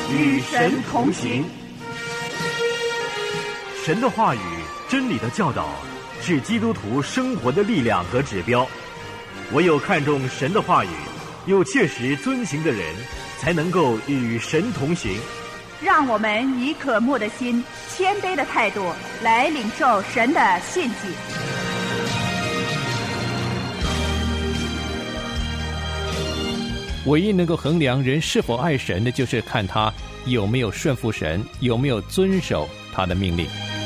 与神同行。 神的话语、真理的教导是基督徒生活的力量和指标。唯有看重神的话语，又切实遵行的人，才能够与神同行。 让我们以渴慕的心、谦卑的态度来领受神的信息。 唯一能够衡量人是否爱神的，就是看他有没有顺服神，有没有遵守他的命令。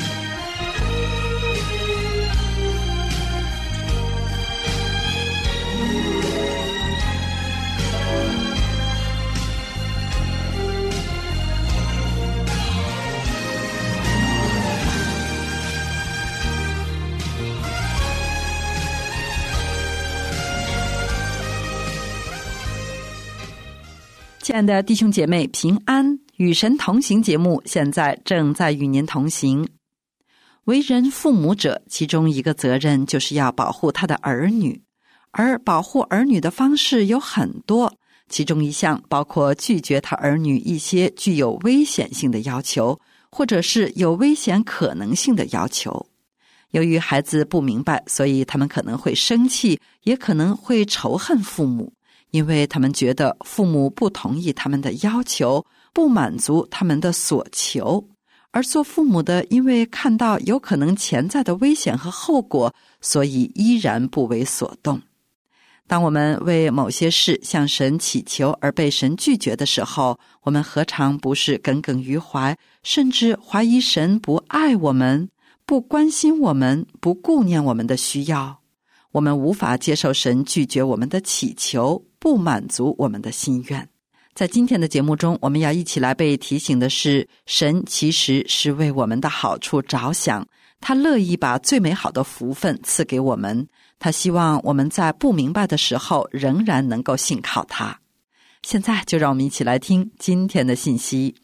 亲爱的弟兄姐妹平安，与神同行节目现在正在与您同行。为人父母者，其中一个责任就是要保护他的儿女，而保护儿女的方式有很多，其中一项包括拒绝他儿女一些具有危险性的要求，或者是有危险可能性的要求。由于孩子不明白，所以他们可能会生气，也可能会仇恨父母，因为他们觉得父母不同意他们的要求，不满足他们的所求。而做父母的因为看到有可能潜在的危险和后果，所以依然不为所动。当我们为某些事向神祈求而被神拒绝的时候，我们何尝不是耿耿于怀，甚至怀疑神不爱我们，不关心我们，不顾念我们的需要。我们无法接受神拒绝我们的祈求，不满足我们的心愿。在今天的节目中，我们要一起来被提醒的是，神其实是为我们的好处着想，他乐意把最美好的福分赐给我们，他希望我们在不明白的时候仍然能够信靠他。现在就让我们一起来听今天的信息。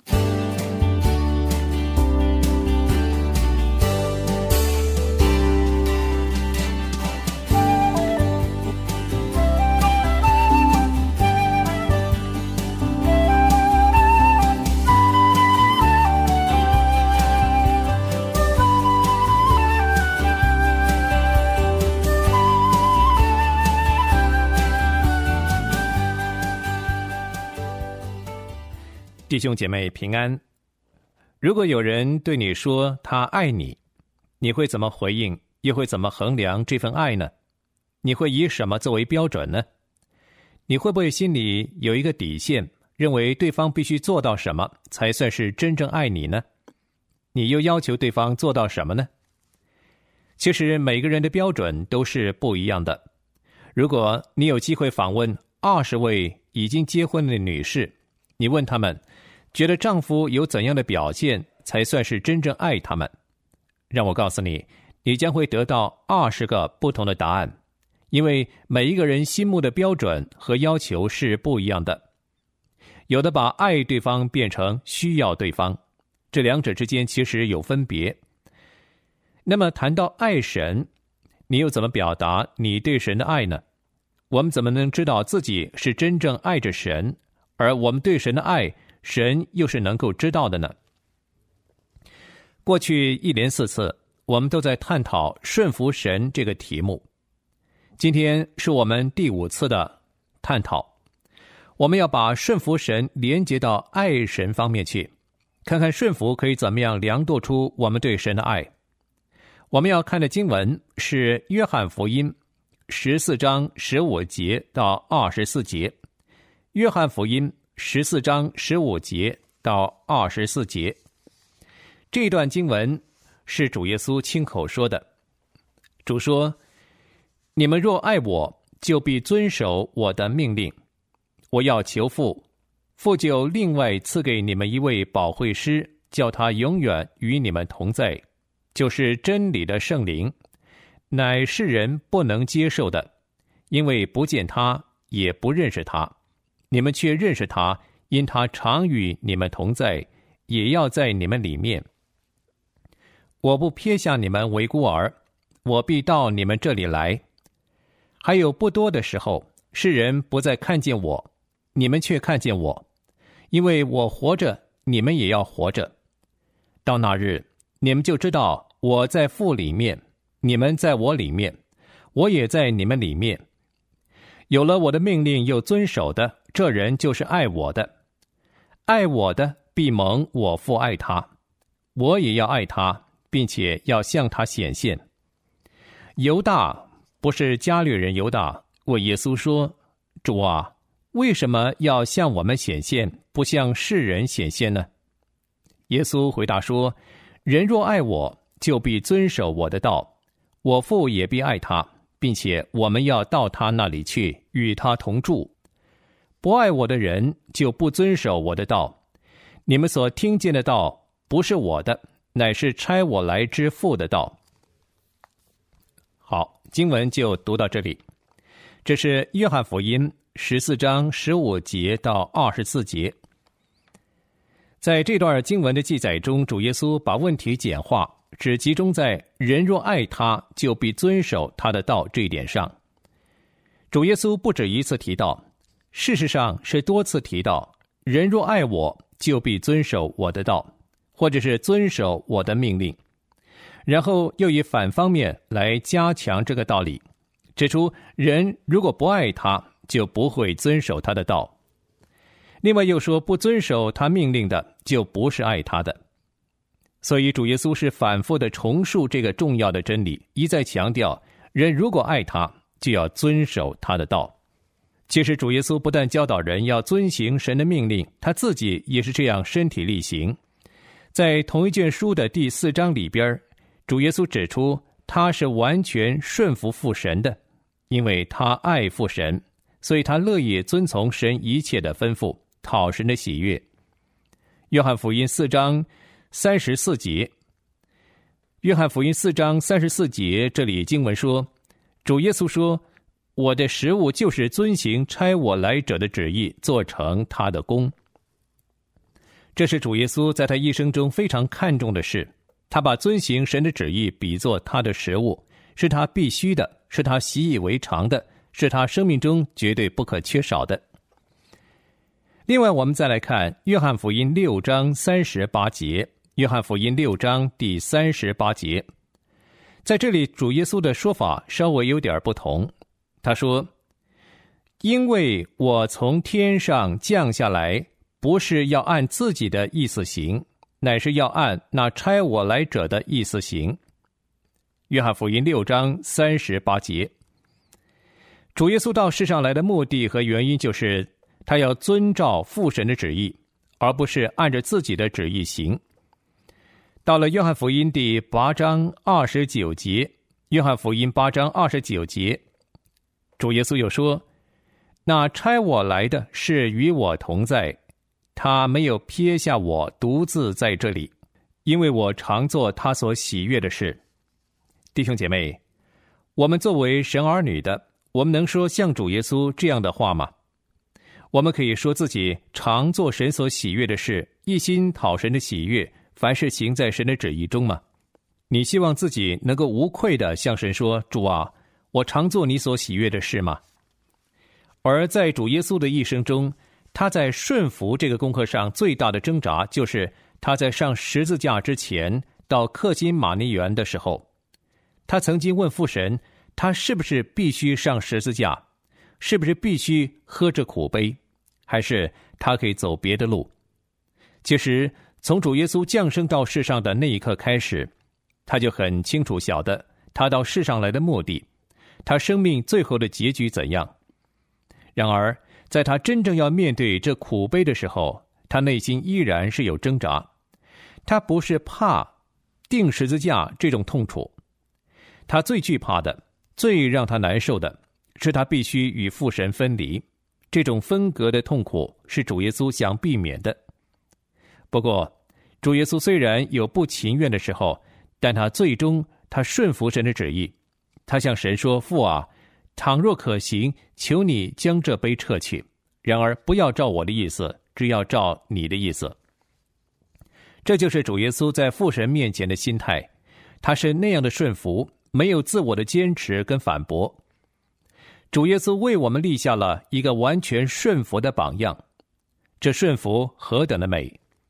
弟兄姐妹平安。如果有人对你说他爱你，你会怎么回应，又会怎么衡量这份爱呢？你会以什么作为标准呢？你会不会心里有一个底线，认为对方必须做到什么才算是真正爱你呢？你又要求对方做到什么呢？其实每个人的标准都是不一样的。如果你有机会访问20位已经结婚的女士，你问她们觉得丈夫有怎样的表现才算是真正爱他们，让我告诉你，你将会得到20个不同的答案，因为每一个人心目的标准和要求是不一样的。有的把爱对方变成需要对方，这两者之间其实有分别。那么谈到爱神，你又怎么表达你对神的爱呢？我们怎么能知道自己是真正爱着神，而我们对神的爱，神又是能够知道的呢？过去1连4次，我们都在探讨顺服神这个题目。今天是我们第5次的探讨，我们要把顺服神连接到爱神方面去，看看顺服可以怎么样量度出我们对神的爱。我们要看的经文是约翰福音14章15节到24节，约翰福音14章15节到24节。这段经文是主耶稣亲口说的。主说：你们若爱我，就必遵守我的命令。我要求父，父就另外赐给你们一位保惠师，叫他永远与你们同在，就是真理的圣灵，乃世人不能接受的，因为不见他，也不认识他。你们却认识他，因他常与你们同在，也要在你们里面。我不撇下你们为孤儿，我必到你们这里来。还有不多的时候，世人不再看见我，你们却看见我，因为我活着， 你们也要活着。到那日，你们就知道我在父里面，你们在我里面，我也在你们里面。有了我的命令又遵守的，这人就是爱我的。爱我的必蒙我父爱他，我也要爱他，并且要向他显现。犹大，不是加略人犹大，问耶稣说：主啊，为什么要向我们显现，不向世人显现呢？耶稣回答说：人若爱我，就必遵守我的道，我父也必爱他，并且我们要到他那里去，与他同住。不爱我的人，就不遵守我的道。你们所听见的道，不是我的，乃是差我来之父的道。好，经文就读到这里。这是约翰福音14章15节到24节。在这段经文的记载中，主耶稣把问题简化，只集中在人若爱他，就必遵守他的道这一点上。主耶稣不止一次提到，事实上是多次提到，人若爱我，就必遵守我的道，或者是遵守我的命令。然后又以反方面来加强这个道理，指出人如果不爱他，就不会遵守他的道。另外又说，不遵守他命令的，就不是爱他的。所以主耶稣是反复的重述这个重要的真理，一再强调，人如果爱他，就要遵守他的道。其实主耶稣不但教导人要遵行神的命令，他自己也是这样身体力行。在同一卷书的第4章里边，主耶稣指出他是完全顺服父神的，因为他爱父神，所以他乐意遵从神一切的吩咐，讨神的喜悦。约翰福音4章34节，约翰福音4章34节，这里经文说，主耶稣说，我的食物就是遵行差我来者的旨意，做成他的功。这是主耶稣在他一生中非常看重的事，他把遵行神的旨意比作他的食物，是他必须的，是他习以为常的，是他生命中绝对不可缺少的。另外我们再来看约翰福音6章38节，约翰福音6章第38节，在这里主耶稣的说法稍微有点不同。他说，因为我从天上降下来，不是要按自己的意思行，乃是要按那差我来者的意思行。约翰福音6章38节，主耶稣到世上来的目的和原因，就是他要遵照父神的旨意，而不是按着自己的旨意行。到了约翰福音第8章29节，约翰福音8章29节，主耶稣又说，那差我来的是与我同在，他没有撇下我独自在这里，因为我常做他所喜悦的事。弟兄姐妹，我们作为神儿女的，我们能说像主耶稣这样的话吗？我们可以说自己常做神所喜悦的事，一心讨神的喜悦，凡事行在神的旨意中吗？你希望自己能够无愧地向神说，主啊，我常做你所喜悦的事吗？而在主耶稣的一生中，他在顺服这个功课上最大的挣扎，就是他在上十字架之前到克辛马尼园的时候，他曾经问父神，他是不是必须上十字架，是不是必须喝这苦杯，还是他可以走别的路？其实从主耶稣降生到世上的那一刻开始，他就很清楚晓得他到世上来的目的，他生命最后的结局怎样。然而在他真正要面对这苦杯的时候，他内心依然是有挣扎。他不是怕钉十字架这种痛楚，他最惧怕的，最让他难受的，是他必须与父神分离。这种分隔的痛苦是主耶稣想避免的。不过主耶稣虽然有不情愿的时候，但他最终他顺服神的旨意。他向神说，父啊，倘若可行，求你将这杯撤去，然而不要照我的意思，只要照你的意思。这就是主耶稣在父神面前的心态，他是那样的顺服，没有自我的坚持跟反驳。主耶稣为我们立下了一个完全顺服的榜样，这顺服何等的美！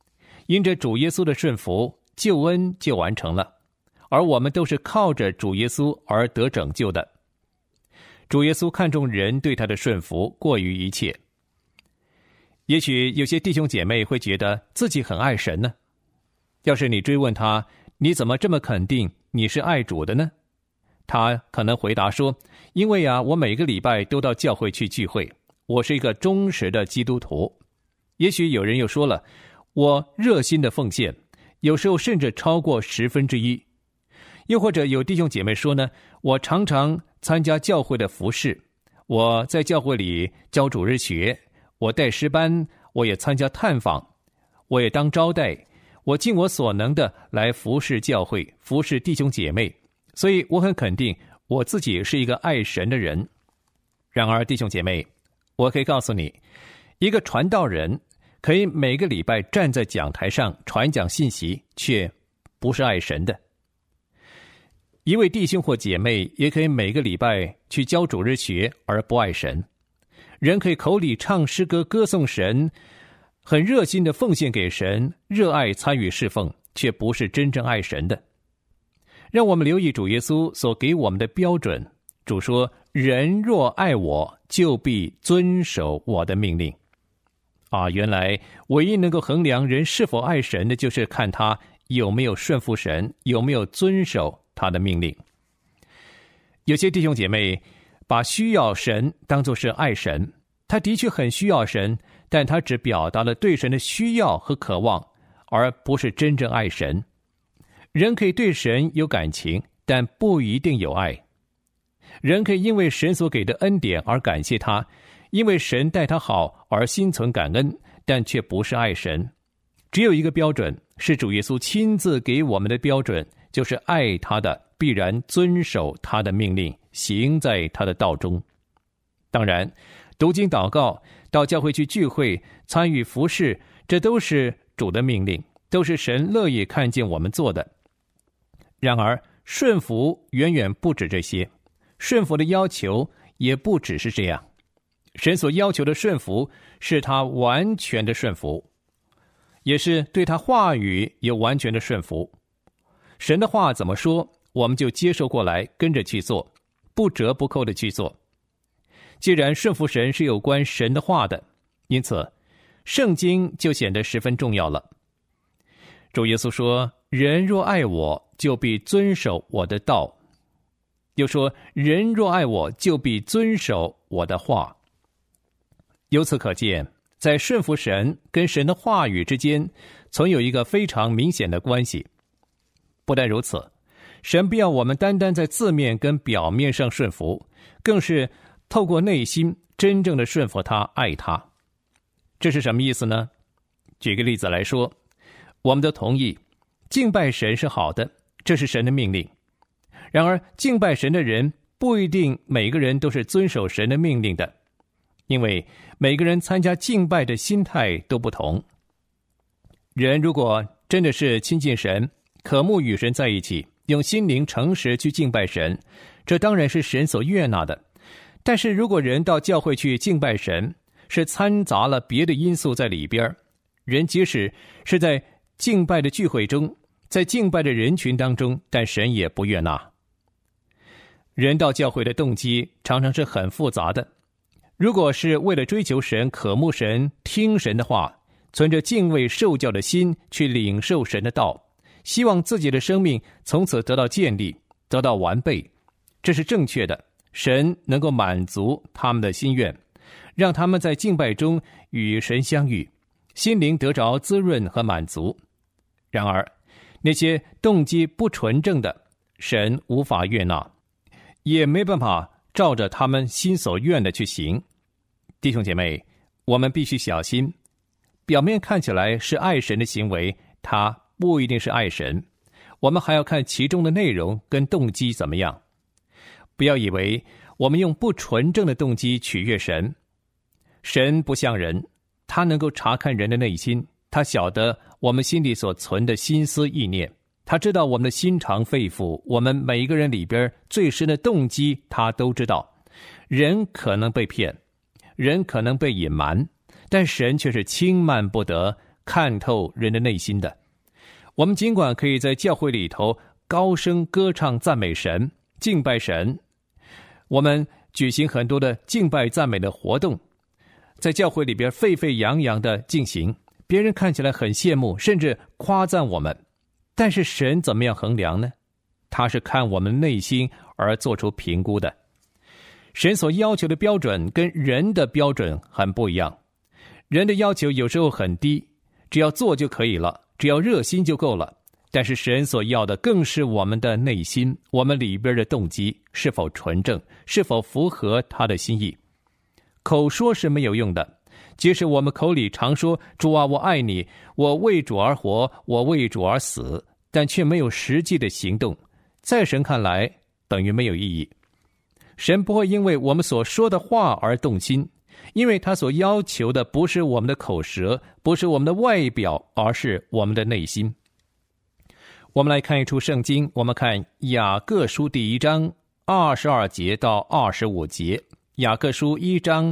因着主耶稣的顺服，救恩就完成了，而我们都是靠着主耶稣而得拯救的。主耶稣看重人对他的顺服过于一切。也许有些弟兄姐妹会觉得自己很爱神呢。要是你追问他，你怎么这么肯定你是爱主的呢？他可能回答说，因为我每个礼拜都到教会去聚会，我是一个忠实的基督徒。也许有人又说了，我热心的奉献，有时候甚至超过1/10。又或者有弟兄姐妹说呢，我常常参加教会的服事，我在教会里教主日学，我带诗班，我也参加探访，我也当招待，我尽我所能的来服侍教会，服侍弟兄姐妹，所以我很肯定我自己是一个爱神的人。然而弟兄姐妹，我可以告诉你，一个传道人可以每个礼拜站在讲台上传讲信息，却不是爱神的。一位弟兄或姐妹也可以每个礼拜去教主日学而不爱神。人可以口里唱诗歌歌颂神，很热心的奉献给神，热爱参与侍奉，却不是真正爱神的。让我们留意主耶稣所给我们的标准。主说，人若爱我，就必遵守我的命令。原来唯一能够衡量人是否爱神的，就是看他有没有顺服神，有没有遵守他的命令。有些弟兄姐妹把需要神当作是爱神，他的确很需要神，但他只表达了对神的需要和渴望，而不是真正爱神。人可以对神有感情，但不一定有爱。人可以因为神所给的恩典而感谢他，因为神待他好而心存感恩，但却不是爱神。只有一个标准，是主耶稣亲自给我们的标准，就是爱他的必然遵守他的命令，行在他的道中。当然，读经祷告，到教会去聚会，参与服事，这都是主的命令，都是神乐意看见我们做的。然而顺服远远不止这些，顺服的要求也不只是这样。神所要求的顺服是他完全的顺服，也是对他话语有完全的顺服。神的话怎么说，我们就接受过来，跟着去做，不折不扣的去做。既然顺服神是有关神的话的，因此圣经就显得十分重要了。主耶稣说，人若爱我，就必遵守我的道。又说，人若爱我，就必遵守我的话。由此可见，在顺服神跟神的话语之间，存有一个非常明显的关系。不但如此，神不要我们单单在字面跟表面上顺服，更是透过内心真正的顺服他，爱他。这是什么意思呢？举个例子来说，我们都同意敬拜神是好的，这是神的命令。然而敬拜神的人不一定每个人都是遵守神的命令的，因为每个人参加敬拜的心态都不同。人如果真的是亲近神，渴慕与神在一起，用心灵诚实去敬拜神，这当然是神所悦纳的。但是如果人到教会去敬拜神，是掺杂了别的因素在里边，人即使是在敬拜的聚会中，在敬拜的人群当中，但神也不悦纳。人到教会的动机常常是很复杂的。如果是为了追求神、渴慕神、听神的话，存着敬畏受教的心去领受神的道，希望自己的生命从此得到建立，得到完备，这是正确的。神能够满足他们的心愿，让他们在敬拜中与神相遇，心灵得着滋润和满足。然而那些动机不纯正的，神无法悦纳，也没办法照着他们心所愿的去行。弟兄姐妹，我们必须小心，表面看起来是爱神的行为，它不一定是爱神。我们还要看其中的内容跟动机怎么样。不要以为我们用不纯正的动机取悦神。神不像人，他能够查看人的内心，他晓得我们心里所存的心思意念，他知道我们的心肠肺腑，我们每一个人里边最深的动机他都知道。人可能被骗，人可能被隐瞒，但神却是轻慢不得， 看透人的内心的。我们尽管可以在教会里头高声歌唱赞美神、敬拜神，我们举行很多的敬拜赞美的活动，在教会里边沸沸扬扬的进行，别人看起来很羡慕，甚至夸赞我们。但是神怎么样衡量呢？他是看我们内心而做出评估的。神所要求的标准跟人的标准很不一样。人的要求有时候很低，只要做就可以了，只要热心就够了。但是神所要的更是我们的内心，我们里边的动机是否纯正，是否符合他的心意。口说是没有用的，即使我们口里常说主啊我爱你，我为主而活，我为主而死，但却没有实际的行动，在神看来等于没有意义。神不会因为我们所说的话而动心，因为他所要求的不是我们的口舌，不是我们的外表，而是我们的内心。我们来看一处圣经，我们看雅各书第1章22节到25节。雅各书1章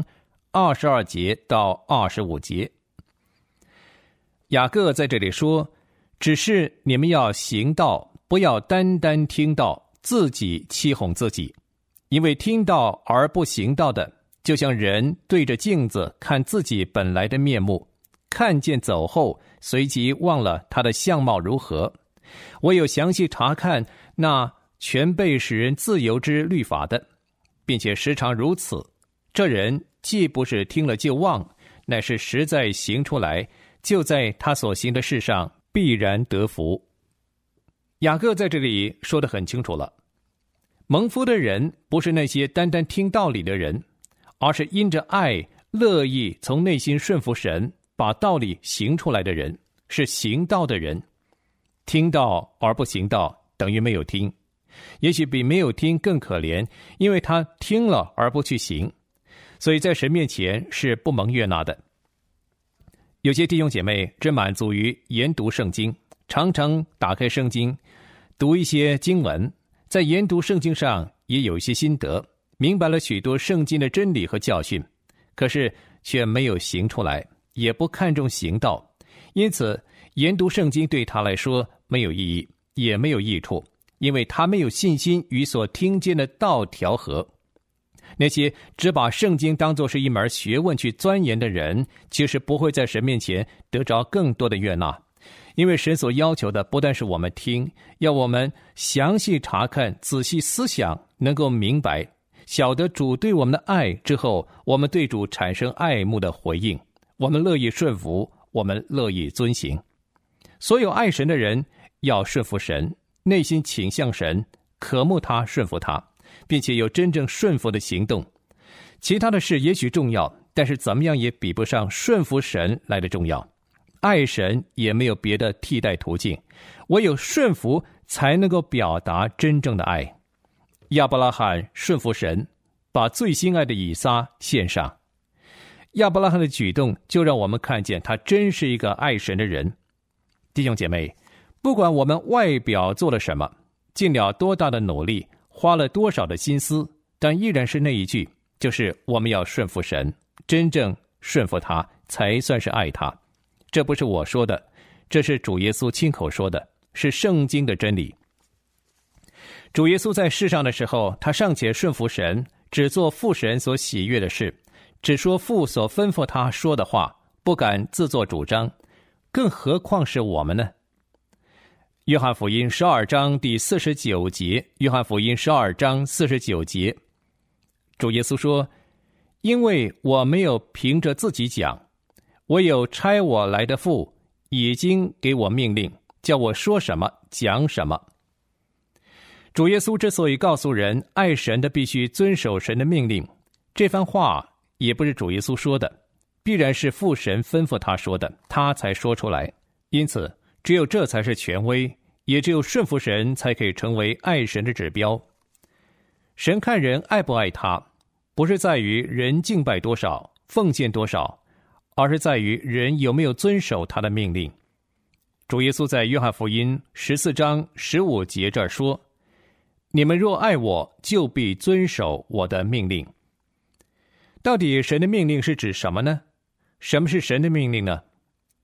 22节到25节。雅各在这里说，只是你们要行道，不要单单听道，自己欺哄自己。因为听道而不行道的，就像人对着镜子看自己本来的面目，看见走后，随即忘了他的相貌如何。唯有详细查看那全被使人自由之律法的，并且时常如此，这人既不是听了就忘，乃是实在行出来，就在他所行的事上必然得福。雅各在这里说得很清楚了，蒙福的人不是那些单单听道理的人，而是因着爱乐意从内心顺服神，把道理行出来的人，是行道的人。听道而不行道等于没有听，也许比没有听更可怜，因为他听了而不去行，所以在神面前是不蒙悦纳的。有些弟兄姐妹只满足于研读圣经，常常打开圣经读一些经文，在研读圣经上也有一些心得，明白了许多圣经的真理和教训，可是却没有行出来，也不看重行道，因此研读圣经对他来说没有意义，也没有益处，因为他没有信心与所听见的道调和。那些只把圣经当作是一门学问去钻研的人，其实不会在神面前得着更多的悦纳，因为神所要求的不但是我们听，要我们详细查看，仔细思想，能够明白，晓得主对我们的爱之后，我们对主产生爱慕的回应，我们乐意顺服，我们乐意遵行。所有爱神的人要顺服神，内心倾向神，渴慕他，顺服他，并且有真正顺服的行动。其他的事也许重要，但是怎么样也比不上顺服神来的重要。爱神也没有别的替代途径，唯有顺服才能够表达真正的爱。亚伯拉罕顺服神，把最心爱的以撒献上。亚伯拉罕的举动就让我们看见他真是一个爱神的人。弟兄姐妹，不管我们外表做了什么，尽了多大的努力，花了多少的心思，但依然是那一句，就是我们要顺服神，真正顺服他才算是爱他。这不是我说的，这是主耶稣亲口说的，是圣经的真理。主耶稣在世上的时候，他尚且顺服神，只做父神所喜悦的事，只说父所吩咐他说的话，不敢自作主张，更何况是我们呢？约翰福音12章第49节，约翰福音12章49节，主耶稣说，因为我没有凭着自己讲，唯有差我来的父已经给我命令，叫我说什么讲什么。主耶稣之所以告诉人爱神的必须遵守神的命令，这番话也不是主耶稣说的，必然是父神吩咐他说的，他才说出来。因此只有这才是权威，也只有顺服神才可以成为爱神的指标。神看人爱不爱他，不是在于人敬拜多少，奉献多少，而是在于人有没有遵守他的命令。主耶稣在约翰福音14章15节这儿说，你们若爱我，就必遵守我的命令。到底神的命令是指什么呢？什么是神的命令呢？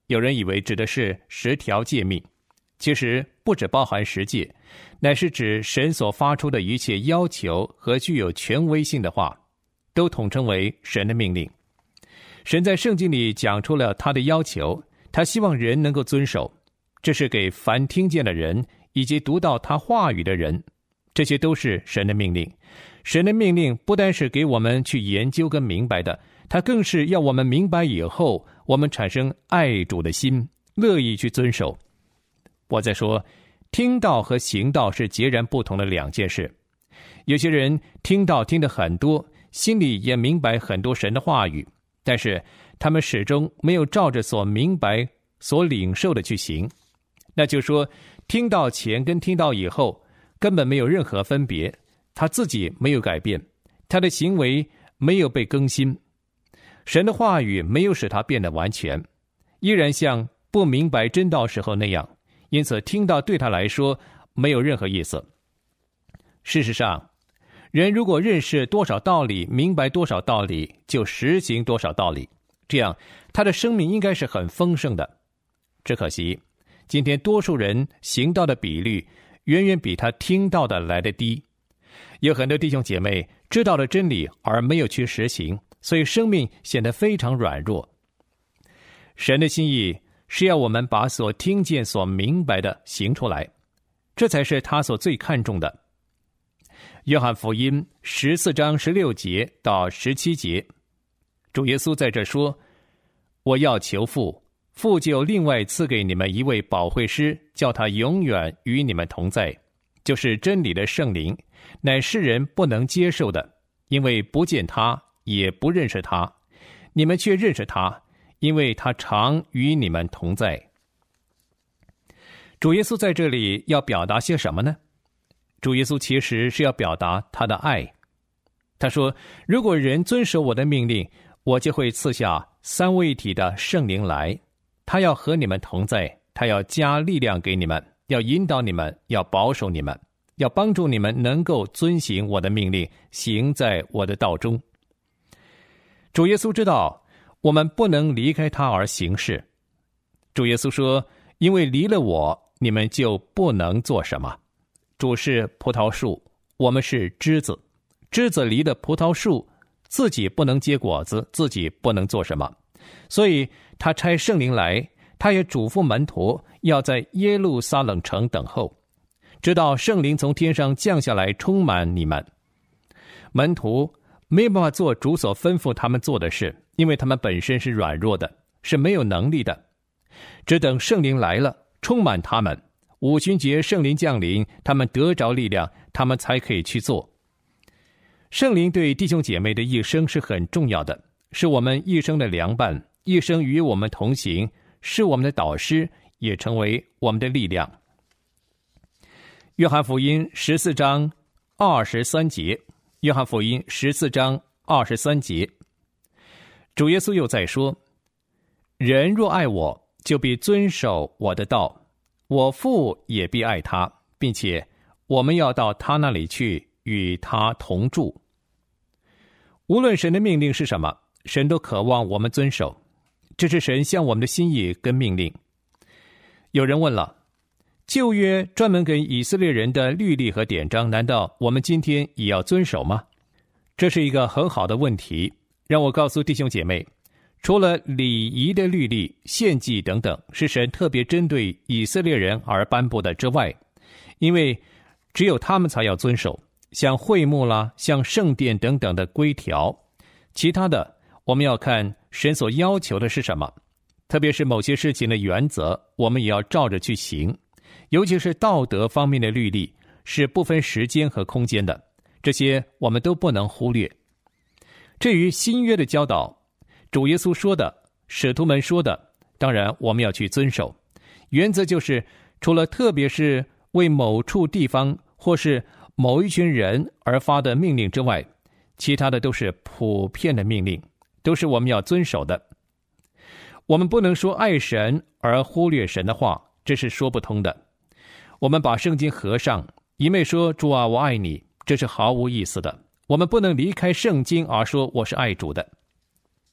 有人以为指的是10条诫命，其实不只包含10诫，乃是指神所发出的一切要求和具有权威性的话，都统称为神的命令。神在圣经里讲出了他的要求，他希望人能够遵守，这是给凡听见的人以及读到他话语的人，这些都是神的命令。神的命令不单是给我们去研究跟明白的，他更是要我们明白以后，我们产生爱主的心，乐意去遵守。我在说，听道和行道是截然不同的两件事。有些人听道听得很多，心里也明白很多神的话语，但是他们始终没有照着所明白、所领受的去行。那就说，听到前跟听到以后根本没有任何分别，他自己没有改变，他的行为没有被更新，神的话语没有使他变得完全，依然像不明白真道时候那样，因此听到对他来说没有任何意思。事实上，人如果认识多少道理，明白多少道理，就实行多少道理，这样他的生命应该是很丰盛的。只可惜今天多数人行道的比率远远比他听到的来得低。有很多弟兄姐妹知道了真理而没有去实行，所以生命显得非常软弱。神的心意是要我们把所听见所明白的行出来，这才是他所最看重的。约翰福音14章16节到17节，主耶稣在这说，我要求父，父就另外赐给你们一位保惠师，叫他永远与你们同在，就是真理的圣灵，乃世人不能接受的，因为不见他，也不认识他，你们却认识他，因为他常与你们同在。主耶稣在这里要表达些什么呢？主耶稣其实是要表达他的爱。他说，如果人遵守我的命令，我就会赐下三位一体的圣灵来，他要和你们同在，他要加力量给你们，要引导你们，要保守你们，要帮助你们能够遵行我的命令，行在我的道中。主耶稣知道我们不能离开他而行事。主耶稣说，因为离了我，你们就不能做什么。主是葡萄树，我们是枝子，枝子离了葡萄树，自己不能结果子，自己不能做什么。所以他差圣灵来，他也嘱咐门徒要在耶路撒冷城等候，直到圣灵从天上降下来充满你们。门徒没有办法做主所吩咐他们做的事，因为他们本身是软弱的，是没有能力的。只等圣灵来了，充满他们，五旬节圣灵降临，他们得着力量，他们才可以去做。圣灵对弟兄姐妹的一生是很重要的，是我们一生的良伴，一生与我们同行，是我们的导师，也成为我们的力量。约翰福音14章23节，约翰福音14章23节，主耶稣又在说，人若爱我，就必遵守我的道，我父也必爱他，并且我们要到他那里去，与他同住。无论神的命令是什么，神都渴望我们遵守，这是神向我们的心意跟命令。有人问了，旧约专门给以色列人的律例和典章，难道我们今天也要遵守吗？这是一个很好的问题。让我告诉弟兄姐妹，除了礼仪的律例、献祭等等是神特别针对以色列人而颁布的之外，因为只有他们才要遵守，像会幕啦、像圣殿等等的规条，其他的我们要看神所要求的是什么，特别是某些事情的原则，我们也要照着去行。尤其是道德方面的律例，是不分时间和空间的，这些我们都不能忽略。至于新约的教导，主耶稣说的，使徒们说的，当然我们要去遵守。原则就是，除了特别是为某处地方或是某一群人而发的命令之外，其他的都是普遍的命令，都是我们要遵守的。我们不能说爱神而忽略神的话，这是说不通的。我们把圣经合上，一昧说主啊我爱你，这是毫无意思的。我们不能离开圣经而说我是爱主的。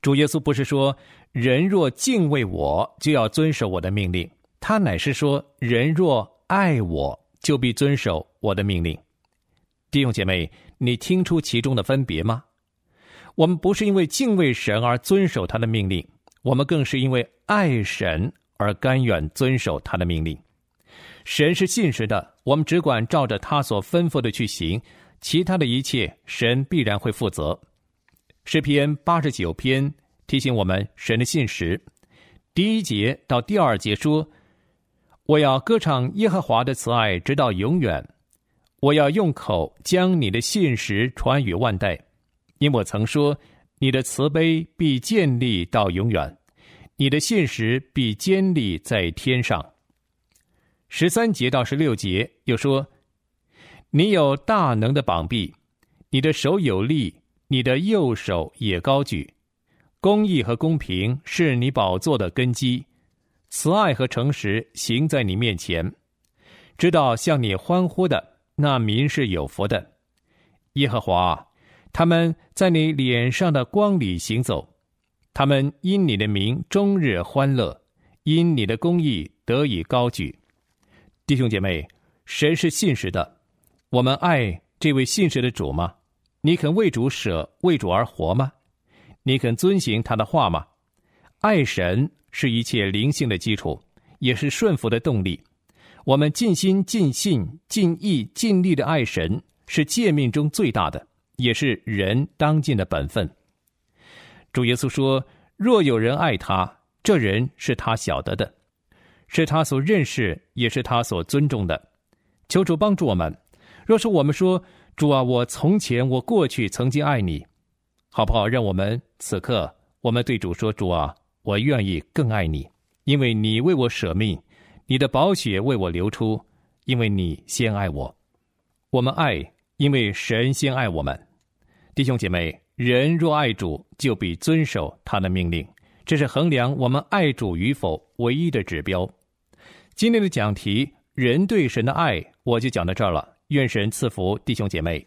主耶稣不是说人若敬畏我，就要遵守我的命令，他乃是说人若爱我，就必遵守我的命令。弟兄姐妹，你听出其中的分别吗？我们不是因为敬畏神而遵守他的命令，我们更是因为爱神而甘愿遵守他的命令。神是信实的，我们只管照着他所吩咐的去行，其他的一切神必然会负责。诗篇89篇提醒我们神的信实。第1节到第2节说，我要歌唱耶和华的慈爱直到永远，我要用口将你的信实传与万代，因我曾说你的慈悲必建立到永远，你的信实必坚立在天上。13节到16节又说，你有大能的膀臂，你的手有力，你的右手也高举，公义和公平是你宝座的根基，慈爱和诚实行在你面前，知道向你欢呼的那民是有福的。耶和华，他们在你脸上的光里行走，他们因你的名终日欢乐，因你的公义得以高举。弟兄姐妹，神是信实的，我们爱这位信实的主吗？你肯为主舍，为主而活吗？你肯遵行他的话吗？爱神是一切灵性的基础，也是顺服的动力。我们尽心尽性尽意尽力的爱神，是诫命中最大的，也是人当尽的本分。主耶稣说，若有人爱他，这人是他晓得的，是他所认识，也是他所尊重的。求主帮助我们，若是我们说，主啊，我从前我过去曾经爱你，好不好？让我们此刻我们对主说，主啊，我愿意更爱你，因为你为我舍命，你的宝血为我流出，因为你先爱我。我们爱，因为神先爱我们。弟兄姐妹，人若爱主，就必遵守他的命令，这是衡量我们爱主与否唯一的指标。今天的讲题，人对神的爱，我就讲到这儿了。愿神赐福弟兄姐妹。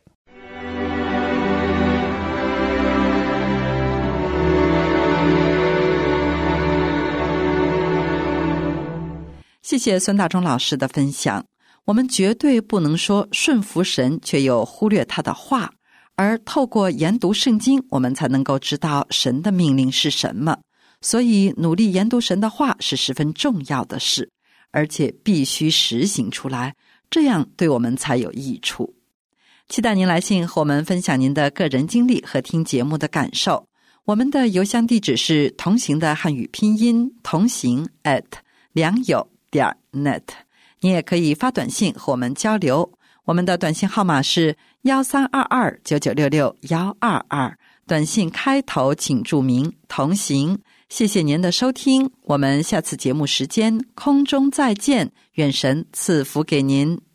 谢谢孙大中老师的分享。我们绝对不能说顺服神却又忽略他的话，而透过研读圣经，我们才能够知道神的命令是什么。所以努力研读神的话是十分重要的事，而且必须实行出来，这样对我们才有益处。期待您来信和我们分享您的个人经历和听节目的感受。我们的邮箱地址是同行的汉语拼音同行@良友.net， 你也可以发短信和我们交流。我们的短信号码是13229966-122，短信开头请注明同行。谢谢您的收听，我们下次节目时间空中再见，愿神赐福给您。